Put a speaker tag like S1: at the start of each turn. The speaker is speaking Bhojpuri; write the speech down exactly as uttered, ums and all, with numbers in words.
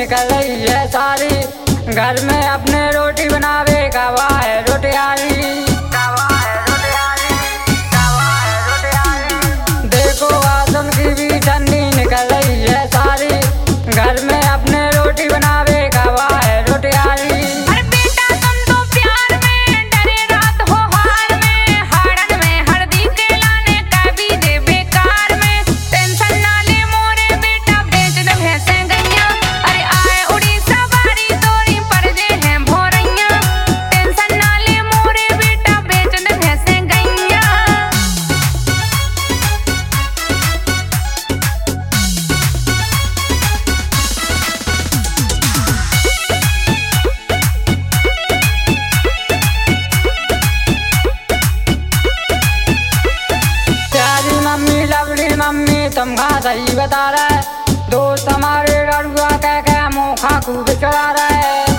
S1: निकल रही है सारी। घर में अपने रोटी बनावे कावा है रोटियारी। देखो आसम की भी ठंडी निकल रही है सारी। घर में अपने रोटी बनावे कावा है रोटियारी। मम्मी तुम खा सही बता रहे, दोस्त हमारे लड़ुआ कह के मुँह खा खूब चढ़ा रहे।